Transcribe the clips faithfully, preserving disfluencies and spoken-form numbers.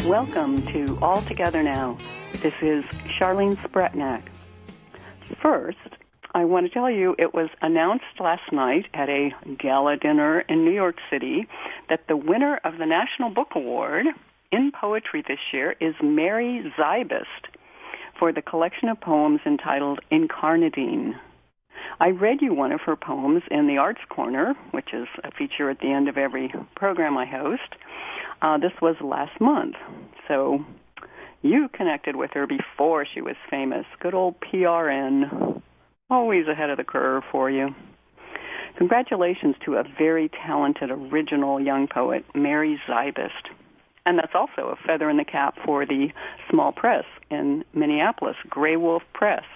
Welcome to All Together Now. This is Charlene Spretnak. First, I want to tell you it was announced last night at a gala dinner in New York City that the winner of the National Book Award in poetry this year is Mary Zybist for the collection of poems entitled Incarnadine. I read you one of her poems in the Arts Corner, which is a feature at the end of every program I host. Uh, this was last month, so you connected with her before she was famous. Good old P R N, always ahead of the curve for you. Congratulations to a very talented, original young poet, Mary Zybist. And that's also a feather in the cap for the small press in Minneapolis, Grey Wolf Press.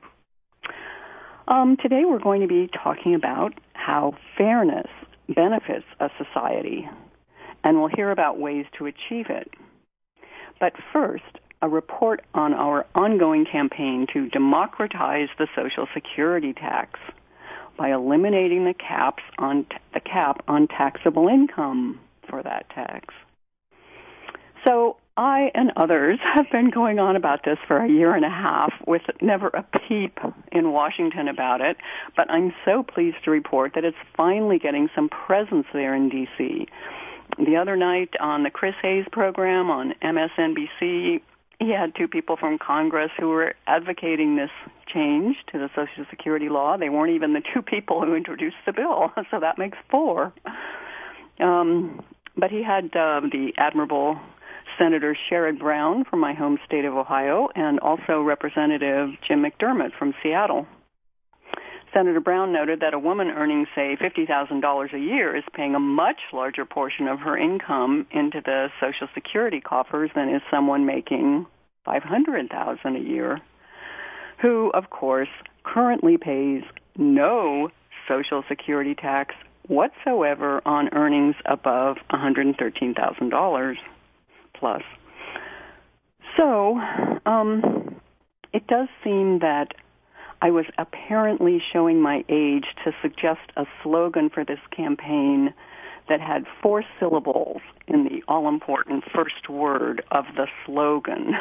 Um, today we're going to be talking about how fairness benefits a society, and we'll hear about ways to achieve it. But first, a report on our ongoing campaign to democratize the Social Security tax by eliminating the caps on t- the cap on taxable income for that tax. So I and others have been going on about this for a year and a half with never a peep in Washington about it, but I'm so pleased to report that it's finally getting some presence there in D C The other night on the Chris Hayes program on M S N B C, he had two people from Congress who were advocating this change to the Social Security law. They weren't even the two people who introduced the bill, so that makes four. Um, but he had uh, the admirable Senator Sherrod Brown from my home state of Ohio and also Representative Jim McDermott from Seattle. Senator Brown noted that a woman earning, say, fifty thousand dollars a year is paying a much larger portion of her income into the Social Security coffers than is someone making five hundred thousand dollars a year, who, of course, currently pays no Social Security tax whatsoever on earnings above one hundred thirteen thousand dollars plus. So, um, it does seem that I was apparently showing my age to suggest a slogan for this campaign that had four syllables in the all-important first word of the slogan.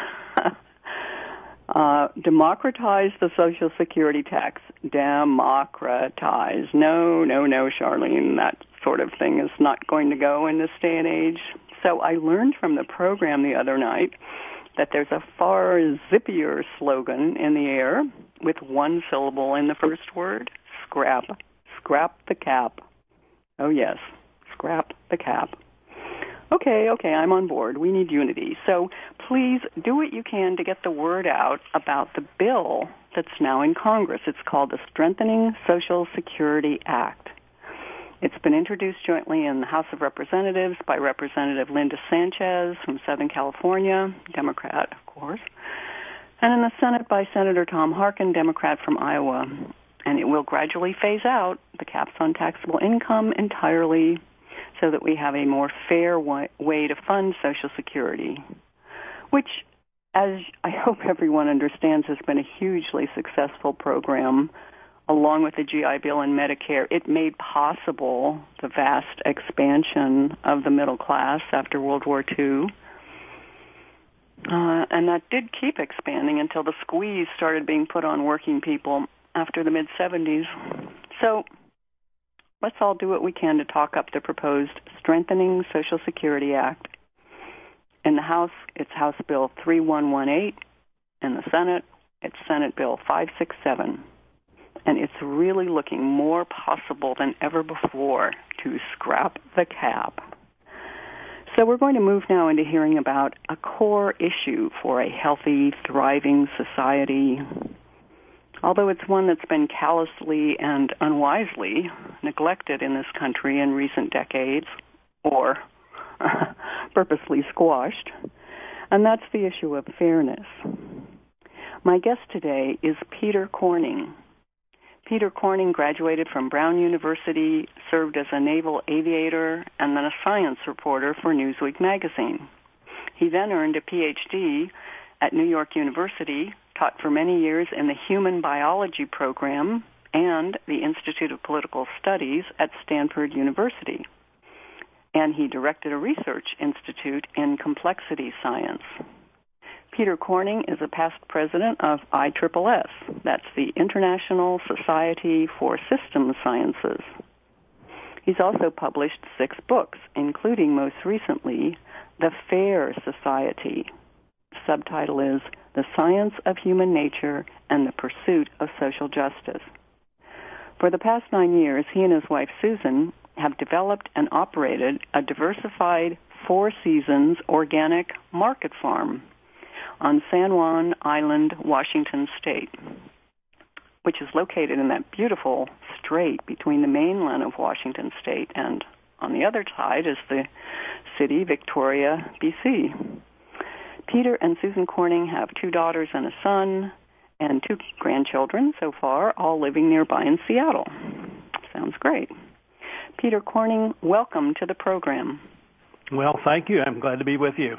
uh, democratize the Social Security tax. Democratize. No, no, no, Charlene, that sort of thing is not going to go in this day and age. So I learned from the program the other night that there's a far zippier slogan in the air with one syllable in the first word, scrap. Scrap the cap. Oh, yes, scrap the cap. Okay, okay, I'm on board. We need unity. So please do what you can to get the word out about the bill that's now in Congress. It's called the Strengthening Social Security Act. It's been introduced jointly in the House of Representatives by Representative Linda Sanchez from Southern California, Democrat, of course, and in the Senate by Senator Tom Harkin, Democrat from Iowa. And it will gradually phase out the caps on taxable income entirely so that we have a more fair way to fund Social Security, which, as I hope everyone understands, has been a hugely successful program. Along with the G I Bill and Medicare, it made possible the vast expansion of the middle class after World War Two. Uh, and that did keep expanding until the squeeze started being put on working people after the mid-seventies. So let's all do what we can to talk up the proposed Strengthening Social Security Act. In the House, it's House Bill three one one eight. In the Senate, it's Senate Bill five six seven. And it's really looking more possible than ever before to scrap the cap. So we're going to move now into hearing about a core issue for a healthy, thriving society. Although it's one that's been callously and unwisely neglected in this country in recent decades, or purposely squashed, and that's the issue of fairness. My guest today is Peter Corning. Peter Corning graduated from Brown University, served as a naval aviator, and then a science reporter for Newsweek magazine. He then earned a P H D at New York University, taught for many years in the Human Biology program and the Institute of Political Studies at Stanford University. and he directed a research institute in complexity science. Peter Corning is a past president of I S S S. That's the International Society for Systems Sciences. He's also published six books, including most recently, The Fair Society. Subtitle is The Science of Human Nature and the Pursuit of Social Justice. For the past nine years, he and his wife Susan have developed and operated a diversified Four Seasons organic market farm on San Juan Island, Washington State, which is located in that beautiful strait between the mainland of Washington State and on the other side is the city, Victoria, B C. Peter and Susan Corning have two daughters and a son and two grandchildren so far, all living nearby in Seattle. Sounds great. Peter Corning, welcome to the program. Well, thank you. I'm glad to be with you.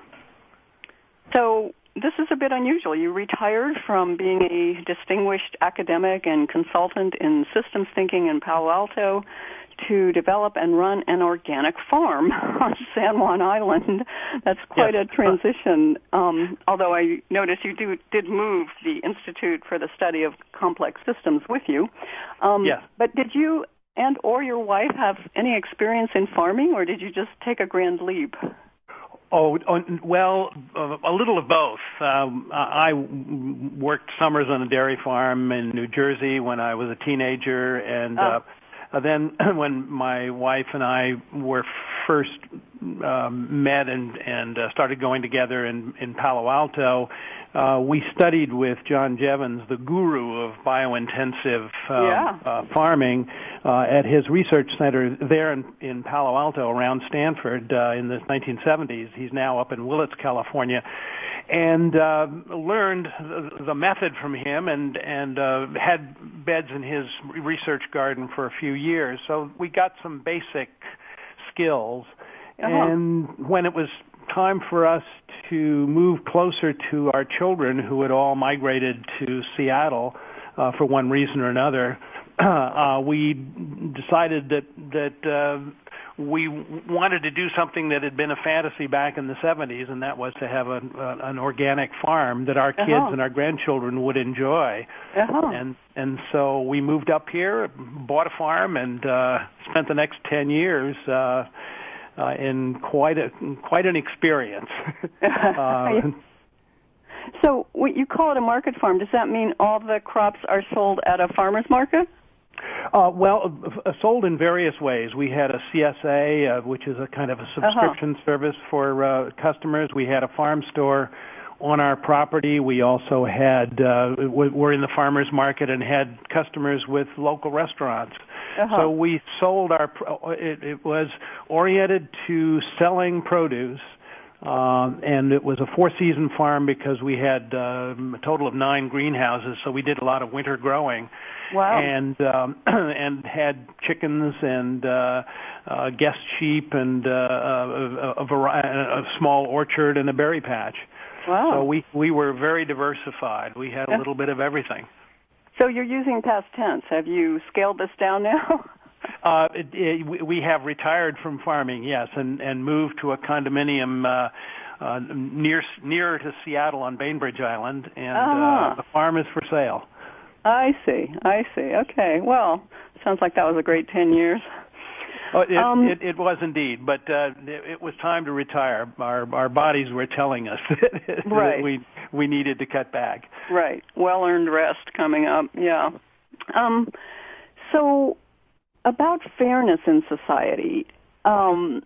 So this is a bit unusual. You retired from being a distinguished academic and consultant in systems thinking in Palo Alto to develop and run an organic farm on San Juan Island. That's quite yes. a transition, um, although I noticed you do, did move the Institute for the Study of Complex Systems with you. Um, yes. But did you and or your wife have any experience in farming, or did you just take a grand leap? Oh, well, a little of both. Um, I worked summers on a dairy farm in New Jersey when I was a teenager, and oh. uh, then when my wife and I were first um, met and, and uh, started going together in, in Palo Alto, uh, we studied with John Jevons, the guru of biointensive uh, yeah. uh, farming, uh, at his research center there in, in Palo Alto around Stanford uh, in the nineteen seventies. He's now up in Willits, California, and uh, learned the method from him and, and uh, had beds in his research garden for a few years. So we got some basic skills. Uh-huh. And when it was time for us to move closer to our children who had all migrated to Seattle uh, for one reason or another, uh, we decided that that uh, we wanted to do something that had been a fantasy back in the seventies, and that was to have a, a, an organic farm that our kids uh-huh. and our grandchildren would enjoy. Uh-huh. And and so we moved up here, bought a farm, and uh, spent the next ten years uh, uh, in quite a quite an experience. uh, so what you call it a market farm, does that mean all the crops are sold at a farmer's market? Uh, well, uh, sold in various ways. We had a C S A, uh, which is a kind of a subscription uh-huh. service for uh, customers. We had a farm store on our property. We also had, uh, we're in the farmer's market and had customers with local restaurants. Uh-huh. So we sold our, it, it was oriented to selling produce. Um, and it was a four-season farm because we had um, a total of nine greenhouses, so we did a lot of winter growing. Wow. And um, and had chickens and uh, uh, guest sheep and uh, a, a, vari- a small orchard and a berry patch. Wow. So we, we were very diversified. We had a little bit of everything. So you're using past tense. Have you scaled this down now? Uh, it, it, we have retired from farming, yes, and, and moved to a condominium uh, uh, near near to Seattle on Bainbridge Island, and uh-huh. uh, the farm is for sale. I see, I see. Okay, well, sounds like that was a great ten years. Oh, it, um, it, it was indeed, but uh, it, it was time to retire. Our our bodies were telling us that, right. that we we needed to cut back. Right, well-earned rest coming up. Yeah. Um. So. About fairness in society, um,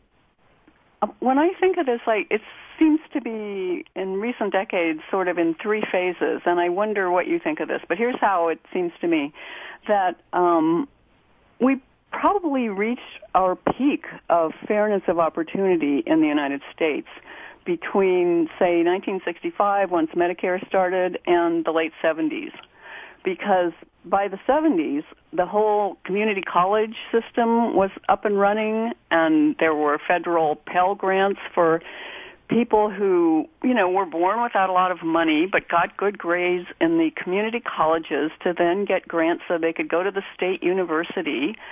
when I think of this, like it seems to be in recent decades sort of in three phases, and I wonder what you think of this. But here's how it seems to me, that um, we probably reached our peak of fairness of opportunity in the United States between, say, nineteen sixty-five, once Medicare started, and the late seventies. Because by the seventies, the whole community college system was up and running, and there were federal Pell Grants for people who, you know, were born without a lot of money but got good grades in the community colleges to then get grants so they could go to the state university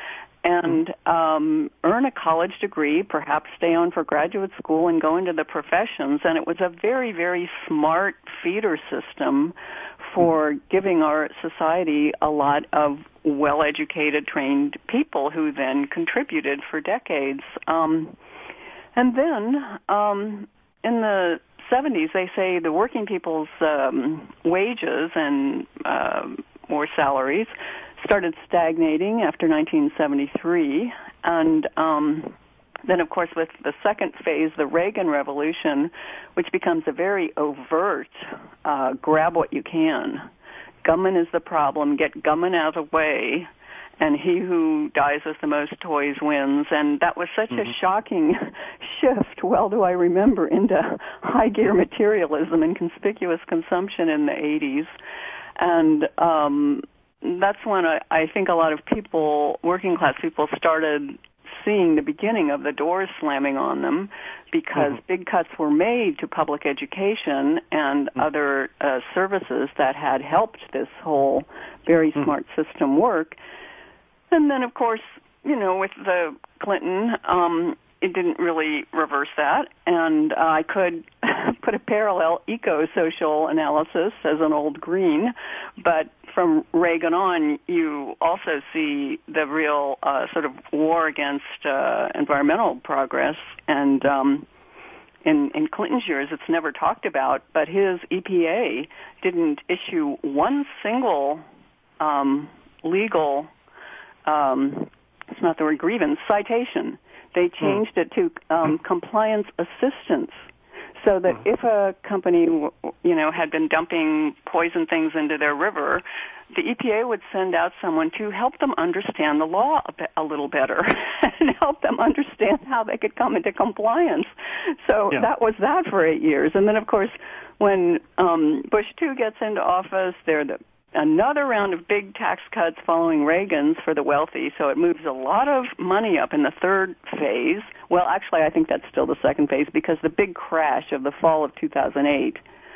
and um, earn a college degree, perhaps stay on for graduate school and go into the professions. And it was a very, very smart feeder system for giving our society a lot of well-educated, trained people who then contributed for decades. Um, and then um, in the seventies, they say the working people's um, wages and uh, or salaries started stagnating after nineteen seventy-three, and um, then, of course, with the second phase, the Reagan Revolution, which becomes a very overt uh, grab what you can. Government is the problem. Get government out of the way, and he who dies with the most toys wins. And that was such mm-hmm. a shocking shift, well do I remember, into high-gear materialism and conspicuous consumption in the eighties. And um, that's when I, I think a lot of people, working-class people, started seeing the beginning of the doors slamming on them because mm-hmm. big cuts were made to public education and mm-hmm. other uh, services that had helped this whole very mm-hmm. smart system work. And then, of course, you know, with the Clinton, um, it didn't really reverse that. And uh, I could put a parallel eco-social analysis as an old green, but from Reagan on, you also see the real uh, sort of war against uh, environmental progress. And um, in, in Clinton's years, it's never talked about, but his E P A didn't issue one single um, legal, um, it's not the word grievance, citation. They changed hmm. it to um, compliance assistance. So that if a company, you know, had been dumping poison things into their river, the E P A would send out someone to help them understand the law a, bit, a little better and help them understand how they could come into compliance. So yeah. that was that for eight years. And then, of course, when um, Bush two gets into office, there the another round of big tax cuts following Reagan's for the wealthy, so it moves a lot of money up in the third phase. Well, actually, I think that's still the second phase because the big crash of the fall of two thousand eight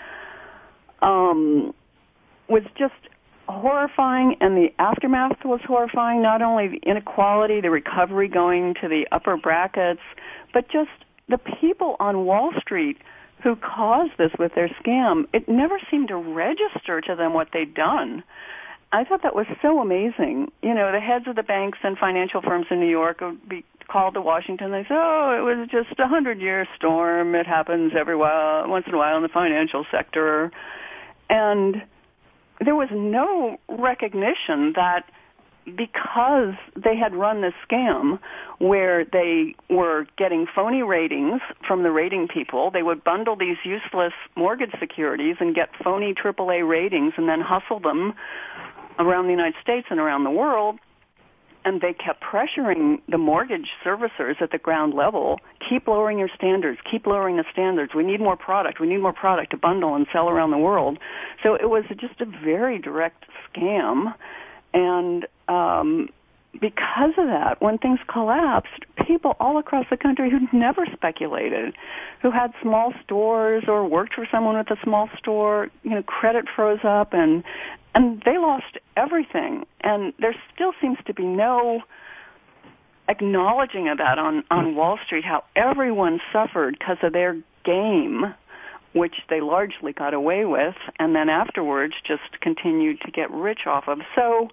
um, was just horrifying, and the aftermath was horrifying, not only the inequality, the recovery going to the upper brackets, but just the people on Wall Street who caused this with their scam. It never seemed to register to them what they'd done. I thought that was so amazing. You know, the heads of the banks and financial firms in New York would be called to Washington. They say, oh, it was just a hundred-year storm. It happens every while, once in a while in the financial sector. And there was no recognition that because they had run this scam where they were getting phony ratings from the rating people, they would bundle these useless mortgage securities and get phony triple A ratings and then hustle them around the United States and around the world. And they kept pressuring the mortgage servicers at the ground level, keep lowering your standards, keep lowering the standards. We need more product. We need more product to bundle and sell around the world. So it was just a very direct scam. And um, because of that, when things collapsed, people all across the country who'd never speculated, who had small stores or worked for someone with a small store, you know, credit froze up, and and they lost everything. And there still seems to be no acknowledging of that on, on Wall Street, how everyone suffered because of their game, which they largely got away with, and then afterwards just continued to get rich off of. So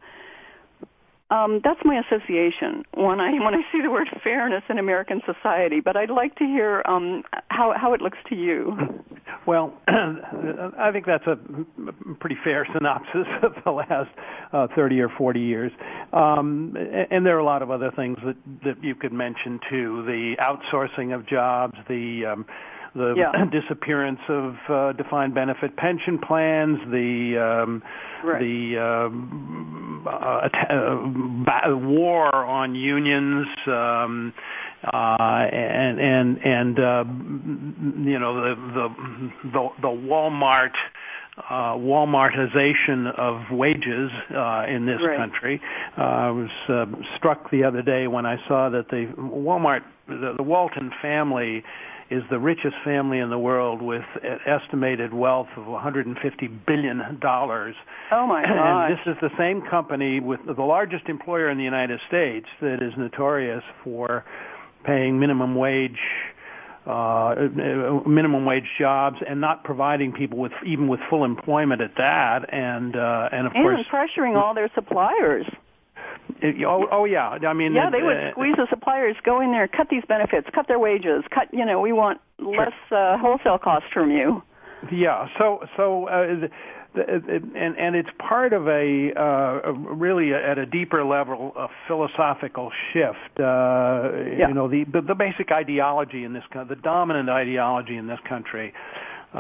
um, that's my association when I when I see the word fairness in American society. But I'd like to hear um, how how it looks to you. Well, I think that's a pretty fair synopsis of the last uh, thirty or forty years. Um, and there are a lot of other things that, that you could mention, too. The outsourcing of jobs, the um, the yeah. disappearance of uh, defined benefit pension plans, the um, right. the um, uh, uh, war on unions, um, uh, and and and uh, you know the the the, the Walmart. Uh, Walmartization of wages uh, in this right. country. Uh, I was uh, struck the other day when I saw that the Walmart, the, the Walton family, is the richest family in the world with an estimated wealth of one hundred fifty billion dollars. Oh, my God. And this is the same company with the largest employer in the United States that is notorious for paying minimum wage uh minimum wage jobs and not providing people with even with full employment at that, and uh and of and course pressuring all their suppliers. It, oh, oh yeah, I mean yeah, it, they would uh, squeeze the suppliers, go in there, cut these benefits, cut their wages, cut. You know, we want less uh, wholesale costs from you. Yeah, so so. Uh, And, and it's part of a, uh, really at a deeper level, a philosophical shift. Uh, yeah. You know, the, the the basic ideology in this, the dominant ideology in this country, uh,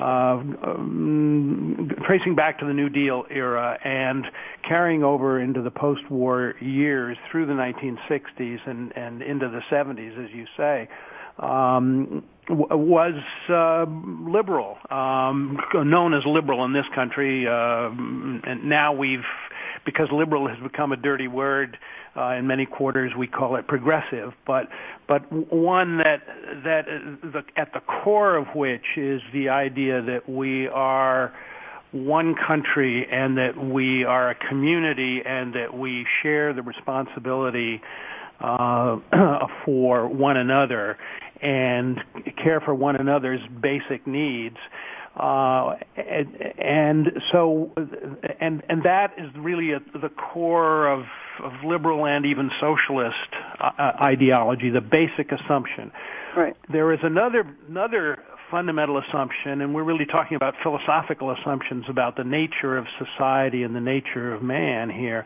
um, tracing back to the New Deal era and carrying over into the post-war years through the nineteen sixties and, and into the seventies, as you say. Um, was uh, liberal, um, known as liberal in this country, uh, and now we've, because liberal has become a dirty word uh, in many quarters, we call it progressive. But but one that that the, at the core of which is the idea that we are one country and that we are a community and that we share the responsibility uh, for one another and care for one another's basic needs. Uh, and, and so, and, and that is really at the core of, of liberal and even socialist uh, ideology, the basic assumption. Right. There is another, another fundamental assumption, and we're really talking about philosophical assumptions about the nature of society and the nature of man here,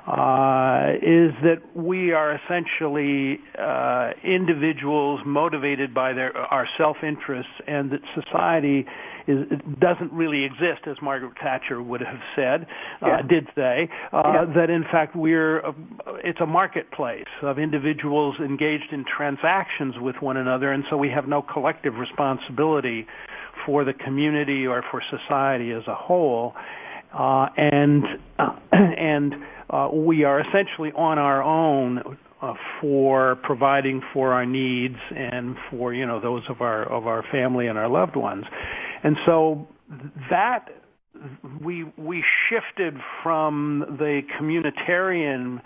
uh, is that we are essentially uh, individuals motivated by their our self-interests, and that society is, doesn't really exist, as Margaret Thatcher would have said, yeah. uh, did say, uh, yeah. that in fact we're, a, it's a marketplace of individuals engaged in transactions with one another, and so we have no collective responsibility for the community or for society as a whole. Uh, and uh, and uh, we are essentially on our own uh, for providing for our needs and for, you know, those of our of our family and our loved ones. And so that we we shifted from the communitarian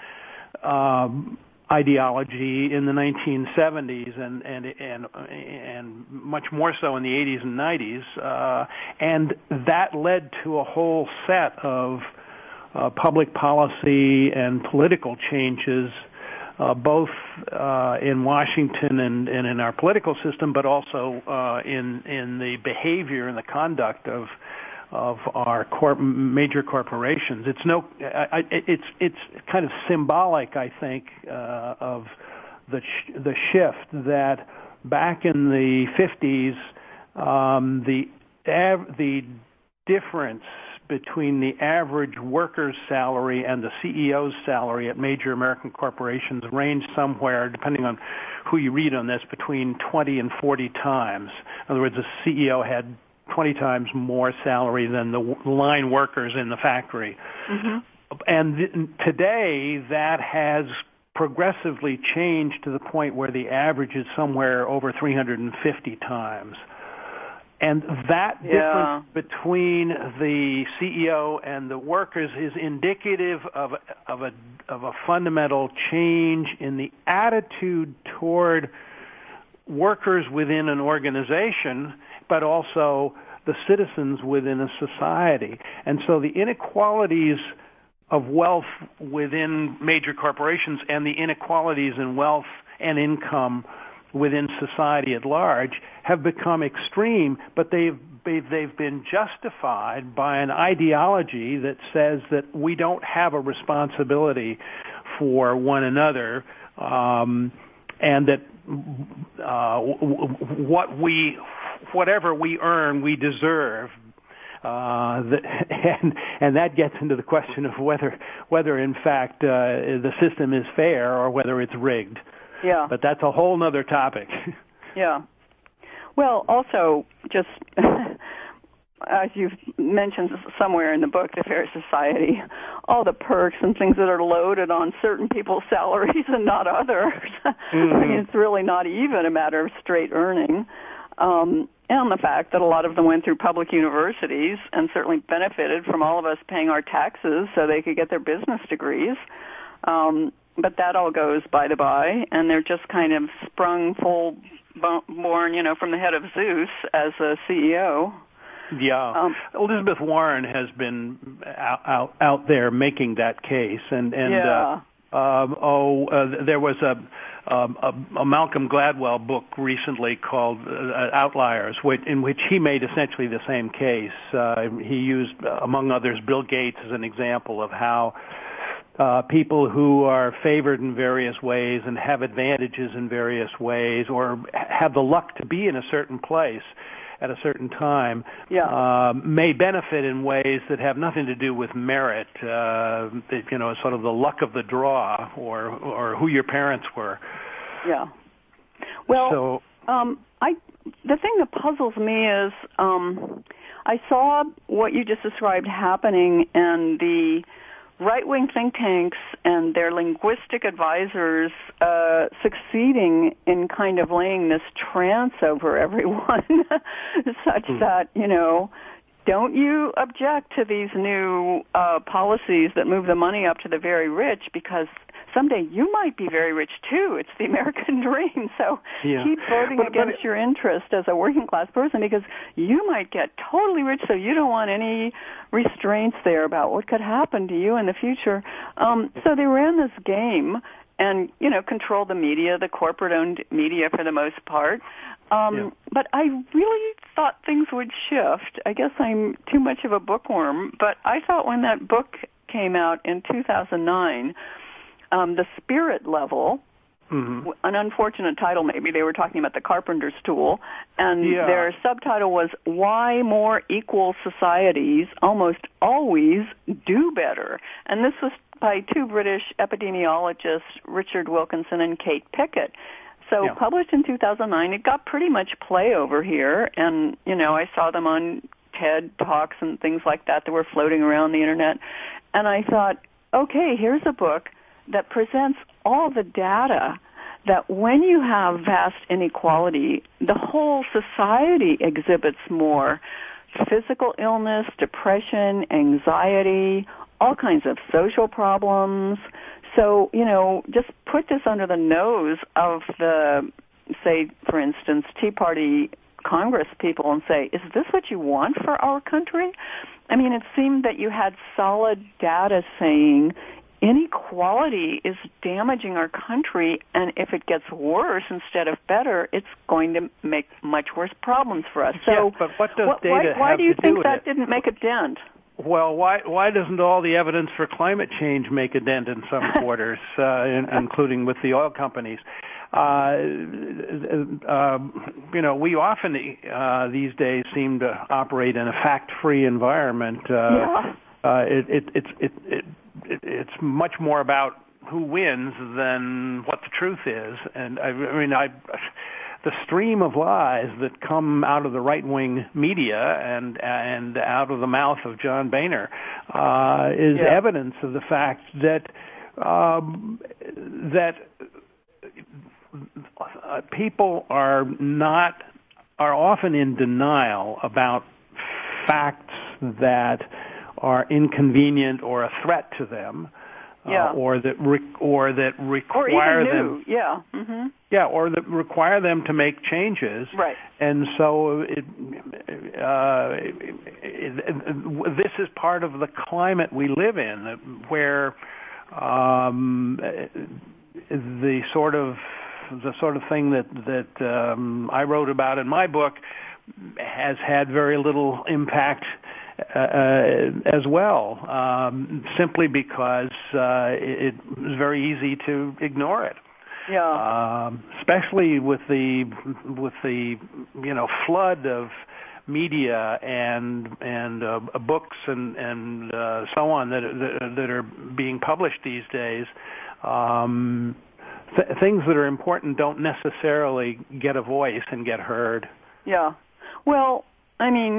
um, ideology in the nineteen seventies and and and and much more so in the eighties and nineties, uh, and that led to a whole set of uh, public policy and political changes, uh, both uh, in Washington and, and in our political system, but also uh, in in the behavior and the conduct of of our corp- major corporations. It's no, I, I, it's it's kind of symbolic, I think, uh, of the sh- the shift that back in the fifties, um, the av- the difference between the average worker's salary and the C E O's salary at major American corporations ranged somewhere, depending on who you read on this, between twenty and forty times. In other words, the C E O had twenty times more salary than the line workers in the factory. Mm-hmm. And th- today that has progressively changed to the point where the average is somewhere over three hundred fifty times. And that yeah. difference between the C E O and the workers is indicative of, of, a, of a fundamental change in the attitude toward workers within an organization, but also the citizens within a society. And so the inequalities of wealth within major corporations and the inequalities in wealth and income within society at large have become extreme, but they've they've been justified by an ideology that says that we don't have a responsibility for one another, um, and that uh, what we whatever we earn, we deserve. Uh, the, and and that gets into the question of whether whether in fact uh, the system is fair or whether it's rigged. Yeah. But that's a whole other topic. Yeah. Well, also, just as you've mentioned somewhere in the book, The Fair Society, all the perks and things that are loaded on certain people's salaries and not others. Mm-hmm. I mean, it's really not even a matter of straight earning. Um, and the fact that a lot of them went through public universities and certainly benefited from all of us paying our taxes so they could get their business degrees. Um, but that all goes by the by, and they're just kind of sprung full born, you know, from the head of Zeus as a C E O. Yeah, um, Elizabeth Warren has been out, out out there making that case, and and yeah. uh, um, oh, uh, there was a, um, a a Malcolm Gladwell book recently called uh, Outliers, which, in which he made essentially the same case. Uh, he used, among others, Bill Gates as an example of how uh, people who are favored in various ways and have advantages in various ways, or have the luck to be in a certain place at a certain time, yeah. uh, may benefit in ways that have nothing to do with merit, uh, that, you know, sort of the luck of the draw, or or who your parents were. Yeah. Well, so, um, I the thing that puzzles me is um, I saw what you just described happening, and the right-wing think tanks and their linguistic advisors uh, succeeding in kind of laying this trance over everyone, such mm. that, you know, don't you object to these new uh, policies that move the money up to the very rich, because someday you might be very rich too. It's the American dream. So yeah. keep voting but, against but, your interest as a working class person, because you might get totally rich, so you don't want any restraints there about what could happen to you in the future. Um, so they ran this game and, you know, controlled the media, the corporate-owned media for the most part. Um, yeah. But I really thought things would shift. I guess I'm too much of a bookworm, but I thought when that book came out in two thousand nine, Um, the Spirit Level, mm-hmm. an unfortunate title maybe, they were talking about the carpenter's tool, and yeah. their subtitle was Why More Equal Societies Almost Always Do Better. And this was by two British epidemiologists, Richard Wilkinson and Kate Pickett. So yeah. published in two thousand nine, it got pretty much play over here, and, you know, I saw them on TED Talks and things like that that were floating around the Internet, and I thought, okay, here's a book that presents all the data that when you have vast inequality, the whole society exhibits more physical illness, depression, anxiety, all kinds of social problems. So, you know, just put this under the nose of the, say, for instance, Tea Party Congress people and say, is this what you want for our country? I mean, it seemed that you had solid data saying inequality is damaging our country, and if it gets worse instead of better, it's going to make much worse problems for us. So, yeah, but what does wh- data why, why have do you to think do with that it? didn't make a dent? Well, why why doesn't all the evidence for climate change make a dent in some quarters, uh, in, including with the oil companies? Uh, uh, you know, we often uh, these days seem to operate in a fact-free environment. Uh, yeah. uh, it, it, it, it, it, it, it's much more about who wins than what the truth is. And I, I mean, I. The stream of lies that come out of the right-wing media and and out of the mouth of John Boehner uh, is yeah. evidence of the fact that um, that uh, people are not are often in denial about facts that are inconvenient or a threat to them. Yeah. Uh, or that re- or that require or even them, new. yeah, mm-hmm. yeah, or that require them to make changes, right? And so, it, uh, it, it, this is part of the climate we live in, where um, the sort of the sort of thing that that um, I wrote about in my book has had very little impact. Uh, as well, um, simply because uh, it, it was very easy to ignore it. Yeah. Um, especially with the with the you know flood of media and and uh, books and and uh, so on that, that that are being published these days. Um, th- things that are important don't necessarily get a voice and get heard. Yeah. Well, I mean,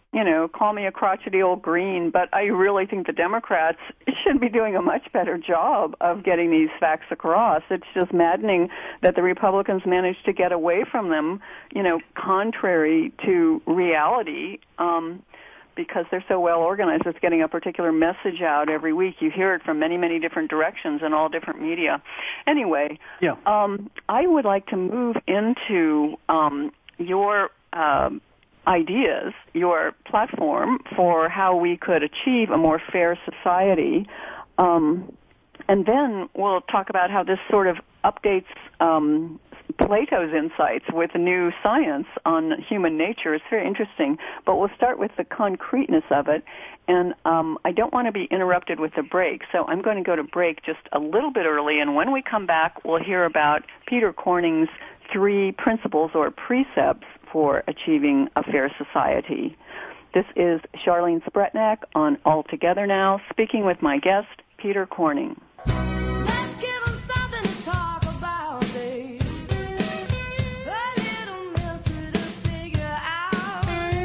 you know, call me a crotchety old green, but I really think the Democrats should be doing a much better job of getting these facts across. It's just maddening that the Republicans managed to get away from them, you know, contrary to reality, um, because they're so well organized. It's getting a particular message out every week. You hear it from many, many different directions in all different media. Anyway, yeah. um, I would like to move into um, your um, ideas, your platform for how we could achieve a more fair society. Um, and then we'll talk about how this sort of updates um, Plato's insights with new science on human nature. It's very interesting. But we'll start with the concreteness of it. And um, I don't want to be interrupted with a break, so I'm going to go to break just a little bit early. And when we come back, we'll hear about Peter Corning's three principles or precepts for achieving a fair society. This is Charlene Spretnak on All Together Now, speaking with my guest, Peter Corning. Let's give them something to talk about, babe. A little mystery to figure out.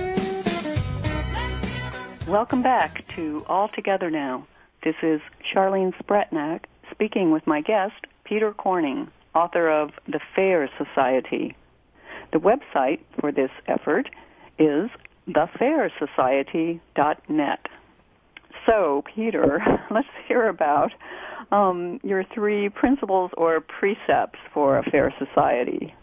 Welcome back to All Together Now. This is Charlene Spretnak, speaking with my guest, Peter Corning, author of The Fair Society. The website for this effort is the fair society dot net. So, Peter, let's hear about um, your three principles or precepts for a fair society.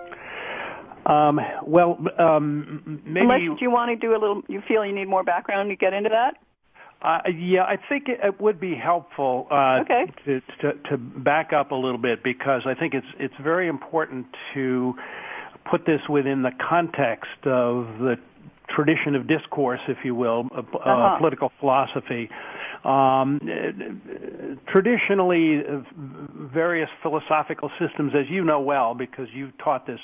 Um, well, um, maybe... Unless, do you want to do a little, you feel you need more background to get into that? Uh, yeah, I think it, it would be helpful uh, okay. to, to, to back up a little bit, because I think it's it's very important to put this within the context of the tradition of discourse, if you will, uh, uh-huh. political philosophy. Um, traditionally, uh, various philosophical systems, as you know well, because you taught this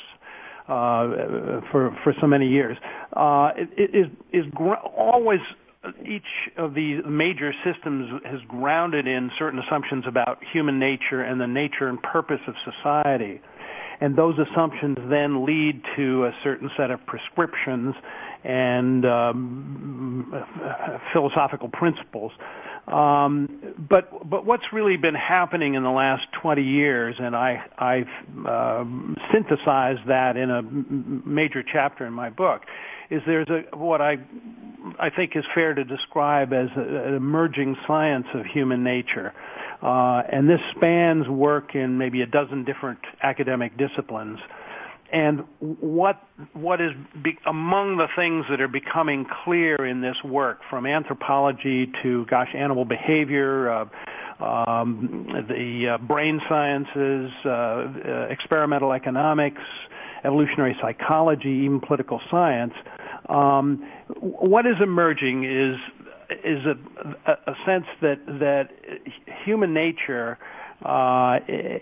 uh, for for so many years, uh, it, is is gr- always. Each of these major systems is grounded in certain assumptions about human nature and the nature and purpose of society. And those assumptions then lead to a certain set of prescriptions and um, philosophical principles. Um, but but what's really been happening in the last twenty years, and I, I've uh, synthesized that in a major chapter in my book, is there's a what I I think is fair to describe as a, an emerging science of human nature. Uh, and this spans work in maybe a dozen different academic disciplines. And what what is be, among the things that are becoming clear in this work, from anthropology to, gosh, animal behavior, uh, um, the uh, brain sciences, uh, uh, experimental economics, evolutionary psychology, even political science, um, what is emerging is is a, a, a sense that that human nature uh,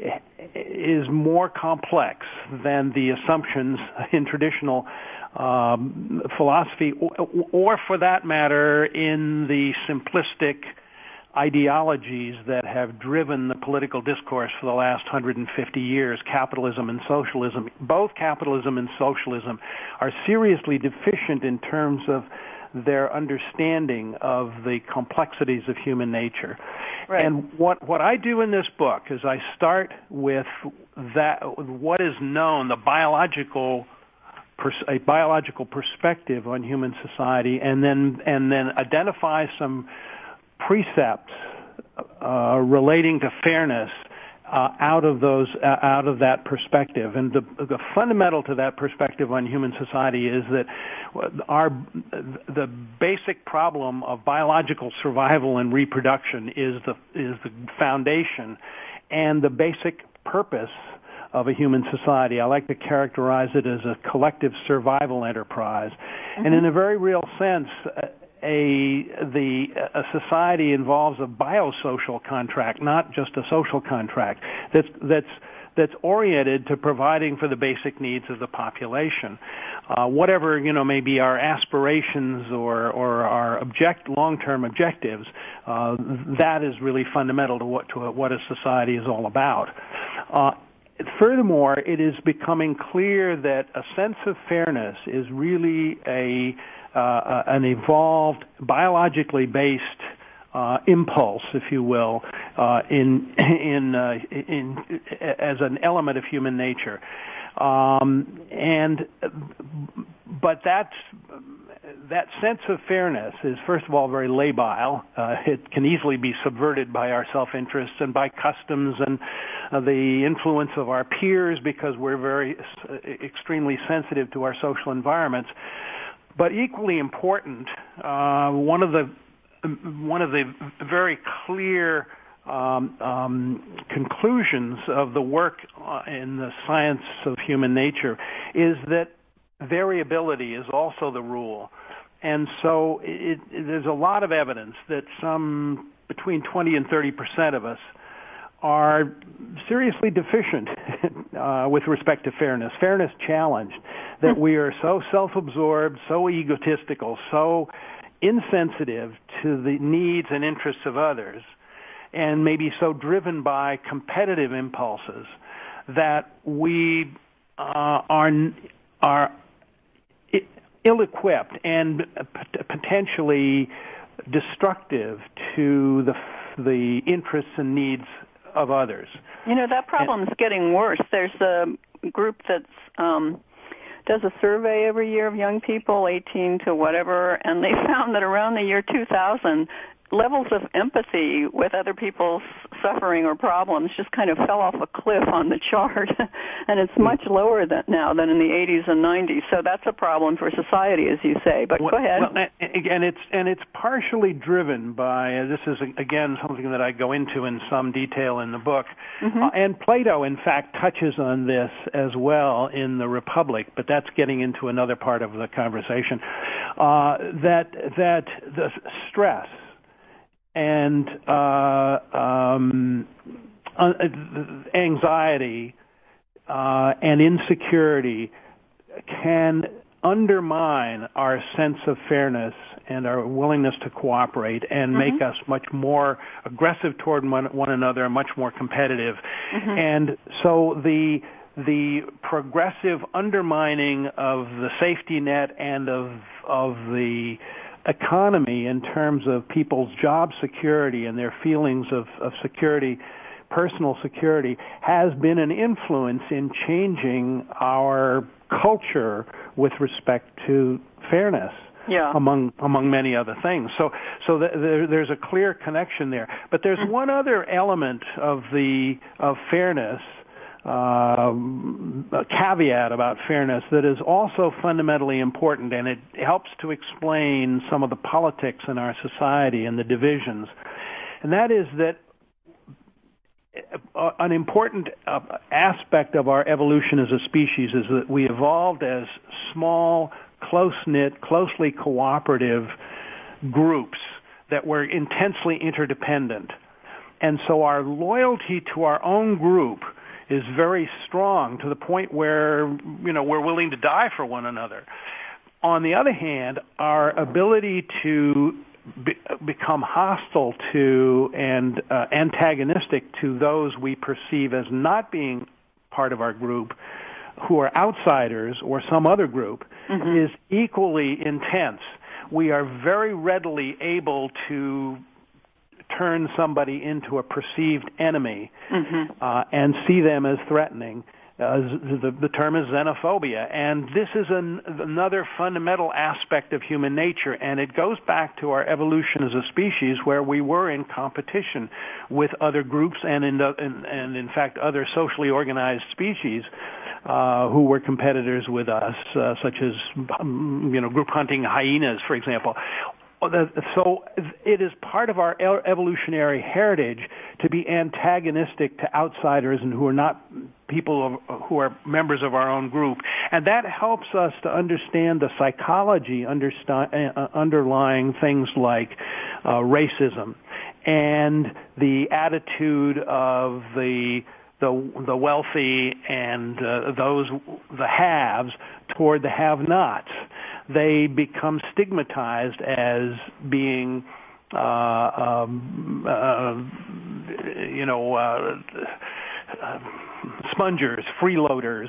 is more complex than the assumptions in traditional um, philosophy, or, or for that matter, in the simplistic ideologies that have driven the political discourse for the last one hundred fifty years, capitalism and socialism. Both capitalism and socialism are seriously deficient in terms of their understanding of the complexities of human nature. Right. And what, what I do in this book is I start with that, what is known, the biological a biological perspective on human society, and then and then identify some precepts uh, relating to fairness uh, out of those uh, out of that perspective. And the, the fundamental to that perspective on human society is that our the basic problem of biological survival and reproduction is the is the foundation and the basic purpose of a human society. I like to characterize it as a collective survival enterprise. Mm-hmm. And in a very real sense, a the a society involves a biosocial contract, not just a social contract that's that's that's oriented to providing for the basic needs of the population. Uh, whatever, you know, may be our aspirations or or our object long-term objectives, uh, that is really fundamental to what to what a society is all about. Uh, furthermore, it is becoming clear that a sense of fairness is really a uh, an evolved, biologically based uh, impulse, if you will, uh, in in uh, in as an element of human nature. Um, and but that's that sense of fairness is, first of all, very labile. Uh, it can easily be subverted by our self-interest and by customs and uh, the influence of our peers, because we're very uh, extremely sensitive to our social environments. But equally important, uh, one of the one of the very clear Um, um, conclusions of the work uh, in the science of human nature is that variability is also the rule. And so it, it, there's a lot of evidence that some between twenty and thirty percent of us are seriously deficient uh, with respect to fairness, fairness challenged, that we are so self-absorbed, so egotistical, so insensitive to the needs and interests of others, and maybe so driven by competitive impulses that we uh, are are ill-equipped and potentially destructive to the the interests and needs of others. You know, that problem's and, getting worse. There's a group that's um, does a survey every year of young people, eighteen to whatever, and they found that around the year two thousand, levels of empathy with other people's suffering or problems just kind of fell off a cliff on the chart, and it's much lower than, now than in the eighties and nineties. So that's a problem for society, as you say. But well, go ahead. Well, and it's and it's partially driven by uh, this is again something that I go into in some detail in the book, mm-hmm. uh, and Plato, in fact, touches on this as well in the Republic. But that's getting into another part of the conversation. Uh, that that the stress and uh, um, uh, anxiety uh, and insecurity can undermine our sense of fairness and our willingness to cooperate and mm-hmm. make us much more aggressive toward one, one another and much more competitive. Mm-hmm. And so the the progressive undermining of the safety net and of of the economy in terms of people's job security and their feelings of, of security, personal security, has been an influence in changing our culture with respect to fairness. Yeah. Among among many other things, so so th- there, there's a clear connection there. But there's mm-hmm. one other element of the of fairness, um, a caveat about fairness that is also fundamentally important, and it helps to explain some of the politics in our society and the divisions. And that is that an important uh, aspect of our evolution as a species is that we evolved as small, close-knit, closely cooperative groups that were intensely interdependent. And so our loyalty to our own group is very strong, to the point where, you know, we're willing to die for one another. On the other hand, our ability to be, become hostile to and uh, antagonistic to those we perceive as not being part of our group, who are outsiders or some other group, mm-hmm. is equally intense. We are very readily able to turn somebody into a perceived enemy mm-hmm. uh, and see them as threatening. Uh, the, the term is xenophobia, and this is an, another fundamental aspect of human nature, and it goes back to our evolution as a species, where we were in competition with other groups and, in, the, and, and in fact, other socially organized species uh, who were competitors with us, uh, such as, you know, group hunting hyenas, for example. So it is part of our evolutionary heritage to be antagonistic to outsiders and who are not people of, who are members of our own group. And that helps us to understand the psychology understand, uh, underlying things like uh, racism and the attitude of the the, the wealthy and uh, those, the haves, toward the have-nots. They become stigmatized as being, uh, um, uh, you know, uh, uh, spongers, freeloaders,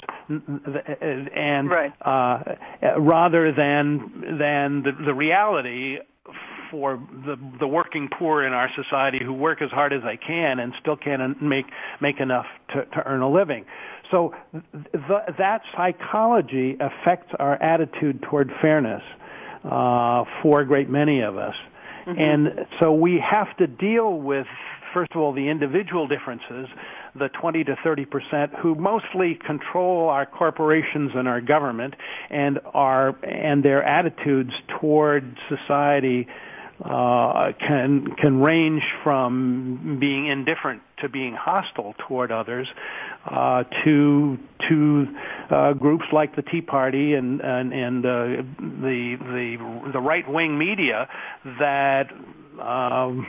and right. uh, rather than than the, the reality for the the working poor in our society who work as hard as they can and still can't make make enough to, to earn a living. So th- that psychology affects our attitude toward fairness uh, for a great many of us. Mm-hmm. And so we have to deal with, first of all, the individual differences, the twenty to thirty percent who mostly control our corporations and our government, and our and their attitudes toward society uh, can can range from being indifferent to being hostile toward others, uh, to to uh, groups like the Tea Party and and, and uh, the the the right wing media that um,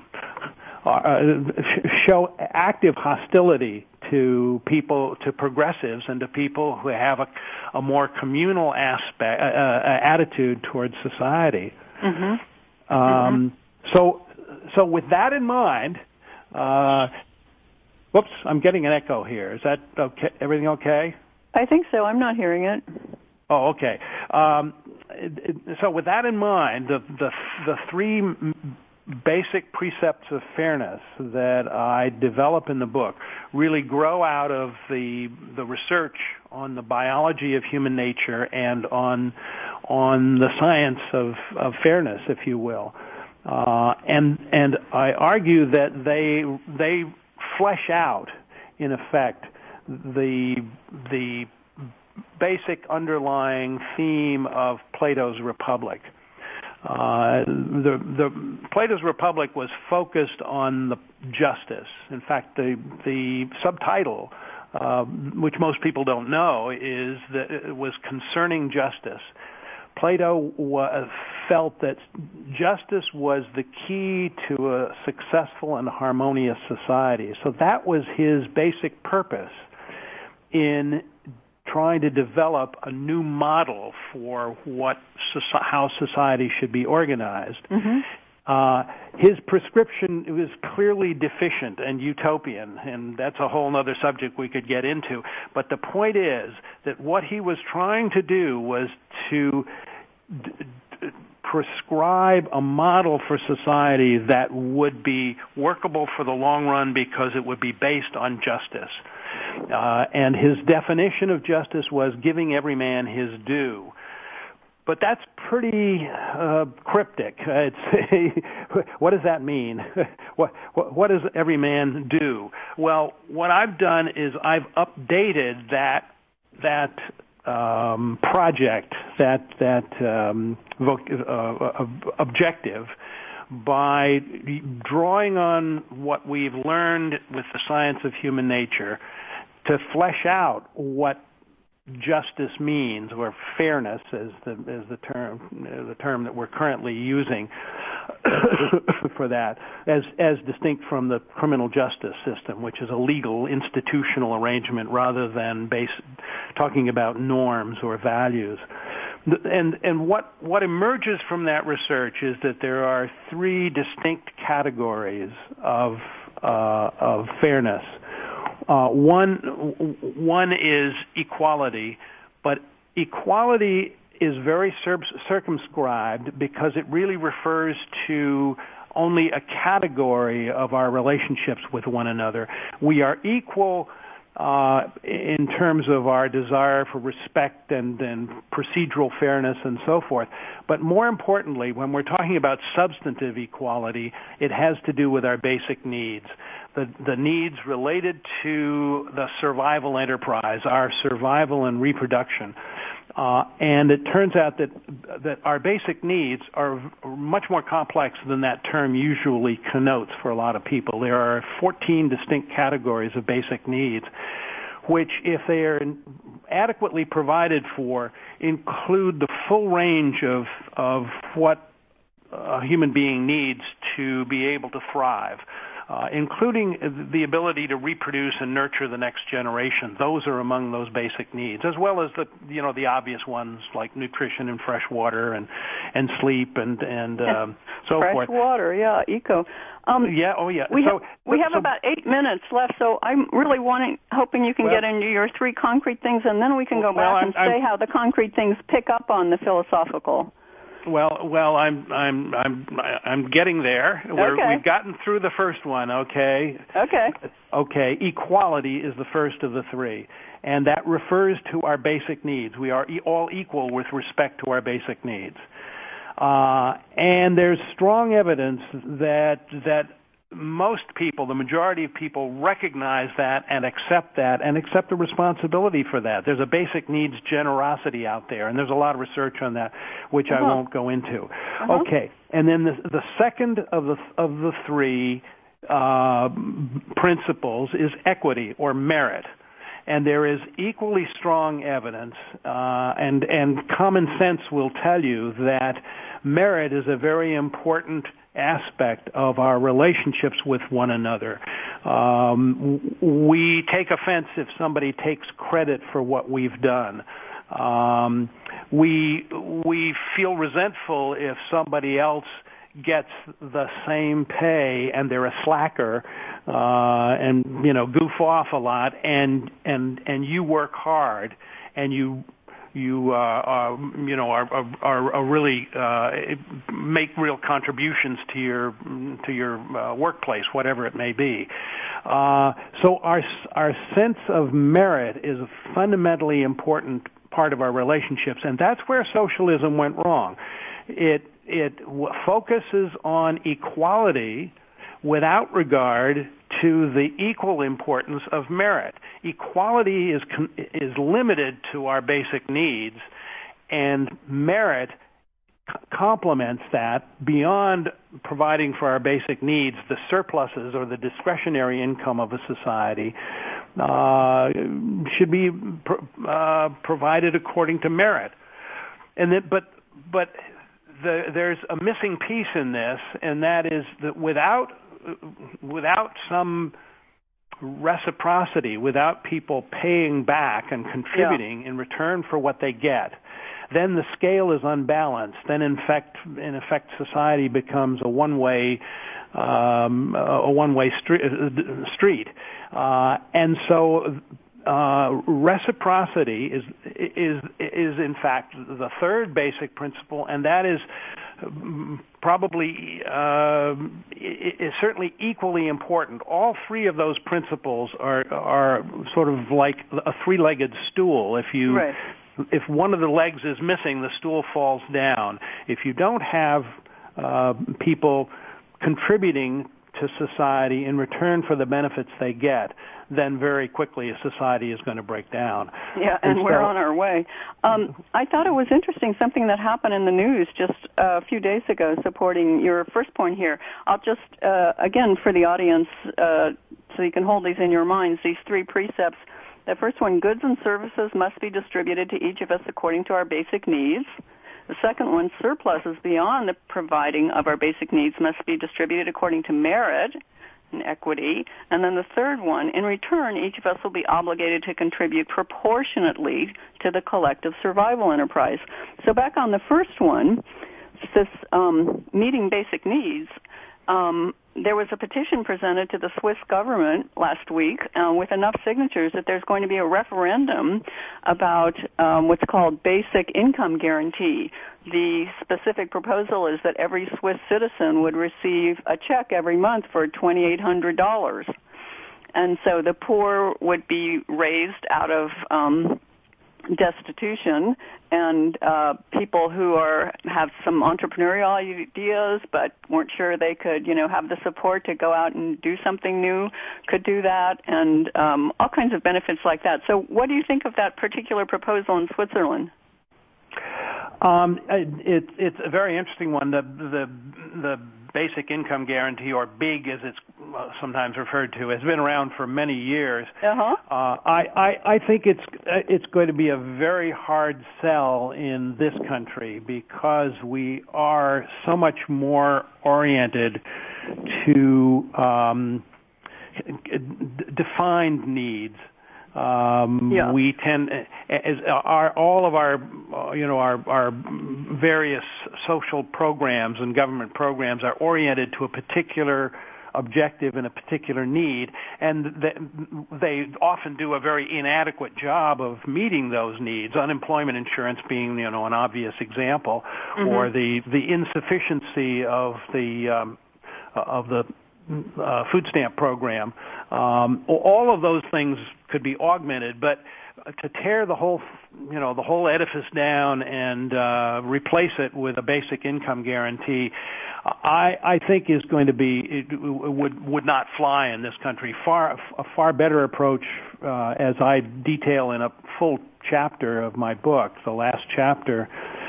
are, show active hostility to people, to progressives, and to people who have a, a more communal aspect uh, uh, attitude towards society. Mm-hmm. Um, mm-hmm. So, so with that in mind, uh, whoops, I'm getting an echo here. Is that okay? Everything okay? I think so. I'm not hearing it. Oh, okay. Um, so with that in mind, the the, the three m- basic precepts of fairness that I develop in the book really grow out of the the research on the biology of human nature and on on the science of, of fairness, if you will. Uh, and and I argue that they they flesh out, in effect, the the basic underlying theme of Plato's Republic. Uh, the, the Plato's Republic was focused on the justice. In fact, the the subtitle, uh, which most people don't know, is that it was concerning justice. Plato wa- felt that justice was the key to a successful and harmonious society. So that was his basic purpose in trying to develop a new model for what how society should be organized. Mm-hmm. Uh, his prescription was clearly deficient and utopian, and that's a whole other subject we could get into. But the point is that what he was trying to do was to d- d- prescribe a model for society that would be workable for the long run because it would be based on justice. Uh, and his definition of justice was giving every man his due. But that's pretty uh, cryptic. It's, what does that mean? what, what, what does every man do? Well, what I've done is I've updated that that um, project, that that um, voc- uh, objective, by drawing on what we've learned with the science of human nature to flesh out what justice means, or fairness is the is the term the term that we're currently using for that, as as distinct from the criminal justice system, which is a legal institutional arrangement rather than base talking about norms or values. And and what what emerges from that research is that there are three distinct categories of uh, of fairness. Uh, one one is equality, but equality is very cir- circumscribed because it really refers to only a category of our relationships with one another. We are equal uh, in terms of our desire for respect and, and procedural fairness and so forth. But more importantly, when we're talking about substantive equality, it has to do with our basic needs. The, the needs related to the survival enterprise, our survival and reproduction. Uh, and it turns out that that our basic needs are much more complex than that term usually connotes for a lot of people. There are fourteen distinct categories of basic needs, which, if they are adequately provided for, include the full range of of what a human being needs to be able to thrive. uh, including the ability to reproduce and nurture the next generation. Those are among those basic needs, as well as the you know the obvious ones like nutrition and fresh water and and sleep and and um, so fresh forth. Fresh water, yeah, eco. Um, yeah, oh yeah. We so, have, we have so, about eight minutes left, so I'm really wanting, hoping you can well, get into your three concrete things, and then we can go well, back I'm, and say I'm, how the concrete things pick up on the philosophical. Well, well, I'm I'm I'm I'm getting there. We're, okay. We've gotten through the first one. Okay. Okay. Okay. Equality is the first of the three, and that refers to our basic needs. We are e- all equal with respect to our basic needs, uh, and there's strong evidence that that. Most people, the majority of people, recognize that and accept that and accept the responsibility for that. There's a basic needs generosity out there, and there's a lot of research on that, which uh-huh. I won't go into. Uh-huh. Okay, and then the, the second of the of the three uh, principles is equity or merit. And there is equally strong evidence, uh, and and common sense will tell you that merit is a very important aspect of our relationships with one another. Um, we take offense if somebody takes credit for what we've done. Um, we we feel resentful if somebody else gets the same pay and they're a slacker uh, and you know goof off a lot, and and and you work hard and you. You, uh, are, you know, are, are, are really uh, make real contributions to your to your uh, workplace, whatever it may be. Uh, so our our sense of merit is a fundamentally important part of our relationships, and that's where socialism went wrong. It it w- focuses on equality without regard to the equal importance of merit. Equality is is limited to our basic needs, and merit complements that beyond providing for our basic needs. The surpluses or the discretionary income of a society uh, should be pr- uh, provided according to merit. And that, but but the, there's a missing piece in this, and that is that without without some reciprocity, without people paying back and contributing yeah. in return for what they get, then the scale is unbalanced. Then, in fact, in effect, society becomes a one-way, um, a one-way stre- street. Uh, and so, uh, reciprocity is is is in fact the third basic principle, and that is probably uh, is certainly equally important. All three of those principles are are sort of like a three-legged stool. If you right. if one of the legs is missing, the stool falls down. If you don't have uh, people contributing to society in return for the benefits they get, then very quickly a society is going to break down. Yeah, and, and we're so, on our way. Um, I thought it was interesting, something that happened in the news just a few days ago supporting your first point here. I'll just, uh, again, for the audience, uh, so you can hold these in your minds, these three precepts. The first one, goods and services must be distributed to each of us according to our basic needs. The second one, surpluses beyond the providing of our basic needs must be distributed according to merit and equity. And then the third one, in return, each of us will be obligated to contribute proportionately to the collective survival enterprise. So back on the first one, this um, meeting basic needs, um, there was a petition presented to the Swiss government last week uh, with enough signatures that there's going to be a referendum about um, what's called basic income guarantee. The specific proposal is that every Swiss citizen would receive a check every month for twenty-eight hundred dollars. And so the poor would be raised out of um, destitution, and uh, people who are have some entrepreneurial ideas but weren't sure they could, you know, have the support to go out and do something new could do that, and um, all kinds of benefits like that. So what do you think of that particular proposal in Switzerland? Um, it, it's a very interesting one. The, the, the basic income guarantee, or BIG as it's sometimes referred to, has been around for many years. Uh-huh. Uh, I, I, I think it's it's going to be a very hard sell in this country because we are so much more oriented to um, defined needs. Um, yeah. We tend, as our all of our, you know, our our various social programs and government programs are oriented to a particular objective and a particular need, and they often do a very inadequate job of meeting those needs. Unemployment insurance being, you know, an obvious example, mm-hmm. or the the insufficiency of the um, of the uh, food stamp program. Um, all of those things could be augmented, but to tear the whole, you know, the whole edifice down and uh, replace it with a basic income guarantee, I, I think is going to be it would would not fly in this country. Far a far better approach, uh, as I detail in a full chapter of my book, the last chapter,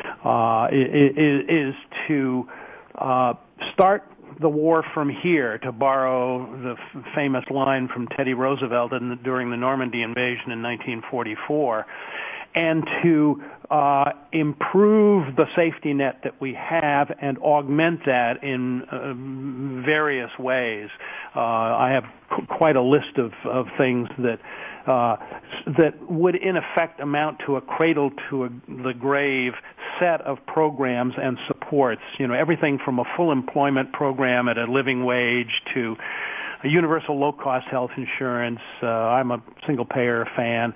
uh, is, is to uh, start the war from here, to borrow the f- famous line from Teddy Roosevelt in the, during the Normandy invasion in nineteen forty-four, and to uh, improve the safety net that we have and augment that in uh, various ways. Uh, I have qu- quite a list of, of things that uh, that would in effect amount to a cradle to a, the grave set of programs and supports. You know, everything from a full employment program at a living wage to a universal low-cost health insurance. Uh, I'm a single-payer fan.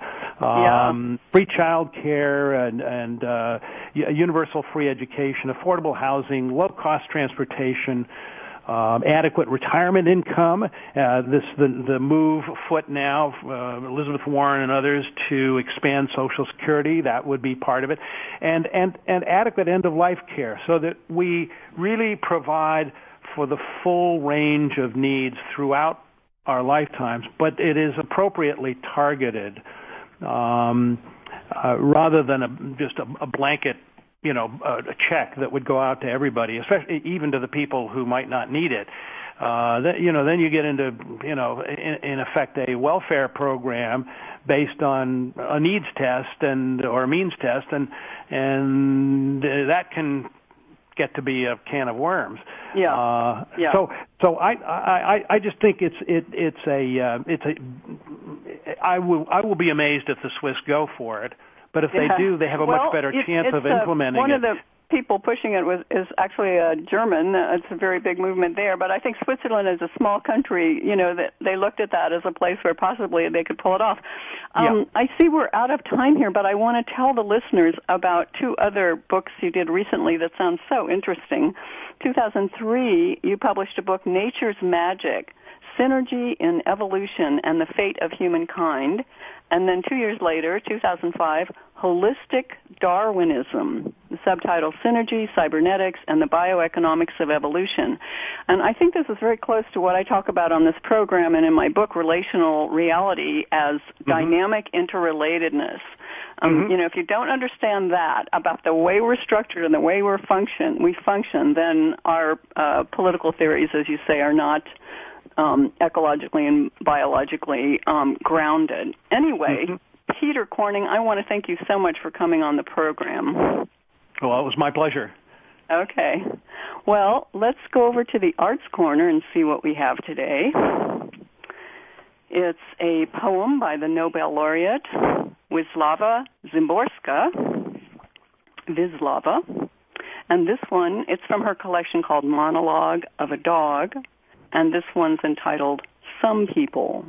Um, yeah. Free child care and, and uh, universal free education, affordable housing, low-cost transportation, uh, adequate retirement income. Uh, this the the move afoot now, uh, Elizabeth Warren and others, to expand Social Security. That would be part of it, and and and adequate end-of-life care, so that we really provide for the full range of needs throughout our lifetimes, but it is appropriately targeted, um, uh, rather than a, just a, a blanket, you know, a, a check that would go out to everybody, especially even to the people who might not need it. Uh, that, you know, then you get into, you know, in, in effect, a welfare program based on a needs test and or a means test, and and that can get to be a can of worms. Yeah. Uh, yeah. So, so I, I, I just think it's it, it's a uh, it's a. I will I will be amazed if the Swiss go for it, but if yeah. they do, they have a well, much better it, chance of a, implementing one it. One of the people pushing it was is actually a German. It's a very big movement there, but I think Switzerland is a small country. You know, that they looked at that as a place where possibly they could pull it off. Um, yeah. I see we're out of time here, but I want to tell the listeners about two other books you did recently that sound so interesting. two thousand three, you published a book, Nature's Magic, Synergy in Evolution and the Fate of Humankind. And then two years later, two thousand five, Holistic Darwinism, the subtitle Synergy, Cybernetics, and the Bioeconomics of Evolution. And I think this is very close to what I talk about on this program and in my book, Relational Reality, as mm-hmm. dynamic interrelatedness. Um, mm-hmm. You know, if you don't understand that about the way we're structured and the way we're function, we function, then our uh, political theories, as you say, are not Um, ecologically and biologically um, grounded. Anyway, mm-hmm. Peter Corning, I want to thank you so much for coming on the program. Well, it was my pleasure. Okay. Well, let's go over to the Arts Corner and see what we have today. It's a poem by the Nobel laureate Wisława Szymborska, Wisława. And this one, it's from her collection called Monologue of a Dog. And this one's entitled, Some People.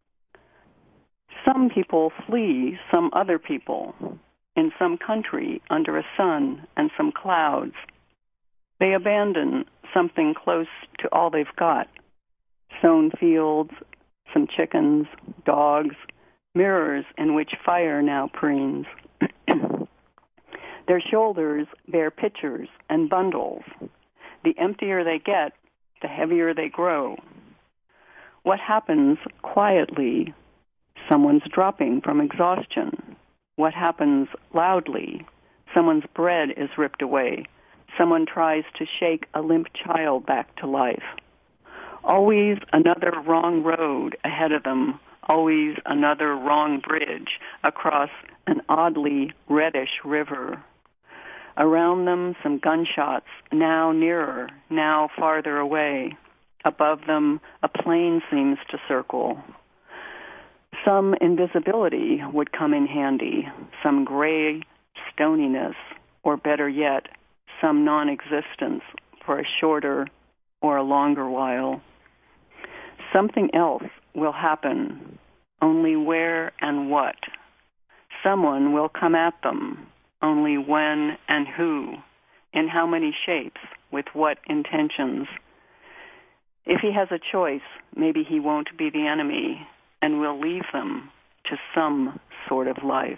Some people flee some other people in some country under a sun and some clouds. They abandon something close to all they've got. Sown fields, some chickens, dogs, mirrors in which fire now preens. Their shoulders bear pitchers and bundles. The emptier they get, the heavier they grow. What happens quietly? Someone's dropping from exhaustion. What happens loudly? Someone's bread is ripped away. Someone tries to shake a limp child back to life. Always another wrong road ahead of them. Always another wrong bridge across an oddly reddish river. Around them, some gunshots, now nearer, now farther away. Above them, a plane seems to circle. Some invisibility would come in handy, some gray stoniness, or better yet, some non-existence for a shorter or a longer while. Something else will happen, only where and what. Someone will come at them, only when and who, in how many shapes, with what intentions. If he has a choice, maybe he won't be the enemy and will leave them to some sort of life.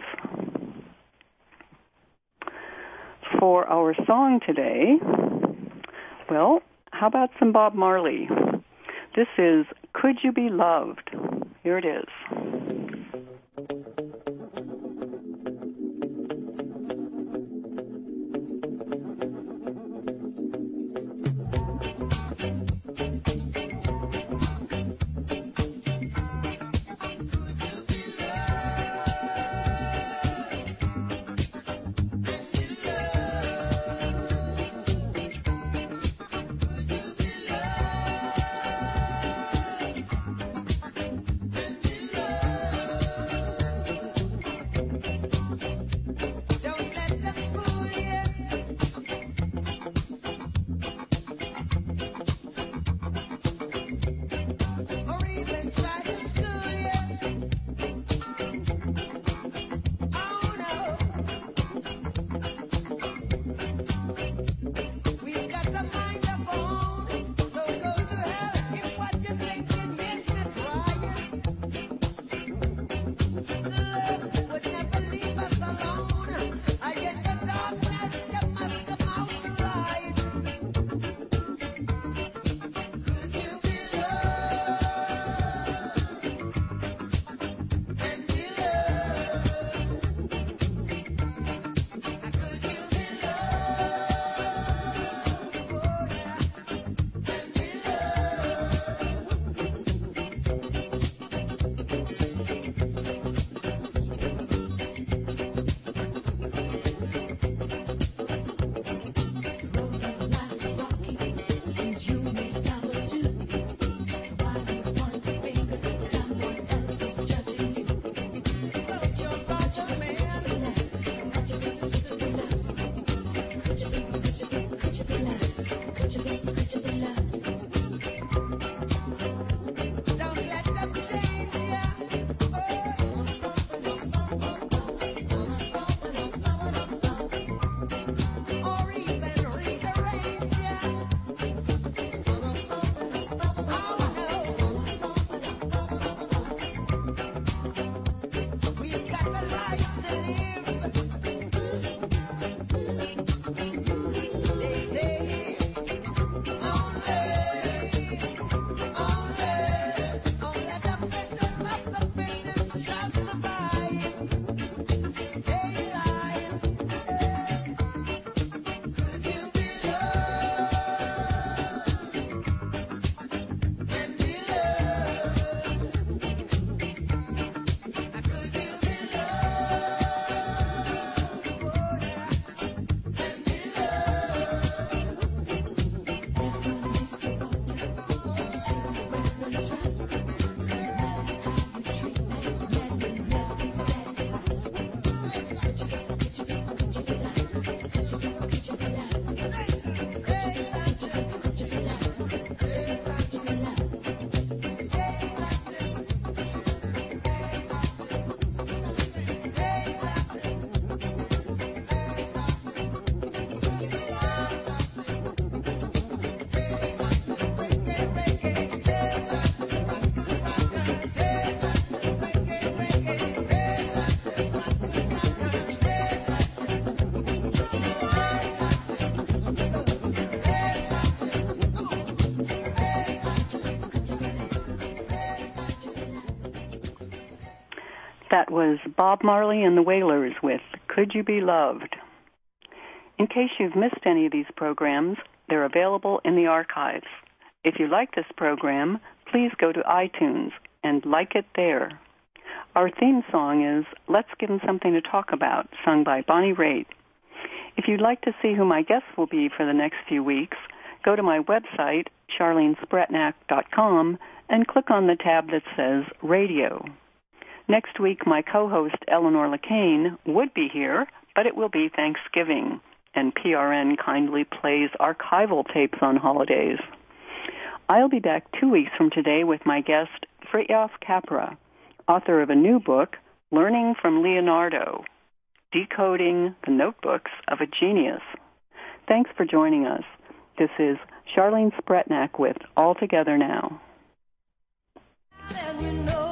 For our song today, well, how about some Bob Marley? This is Could You Be Loved? Here it is. That was Bob Marley and the Wailers with Could You Be Loved? In case you've missed any of these programs, they're available in the archives. If you like this program, please go to iTunes and like it there. Our theme song is Let's Give 'Em Something to Talk About, sung by Bonnie Raitt. If you'd like to see who my guests will be for the next few weeks, go to my website, charlene spretnak dot com, and click on the tab that says Radio. Next week, my co-host, Eleanor LeCain, would be here, but it will be Thanksgiving, and P R N kindly plays archival tapes on holidays. I'll be back two weeks from today with my guest, Fritjof Capra, author of a new book, Learning from Leonardo, Decoding the Notebooks of a Genius. Thanks for joining us. This is Charlene Spretnak with All Together Now. And you know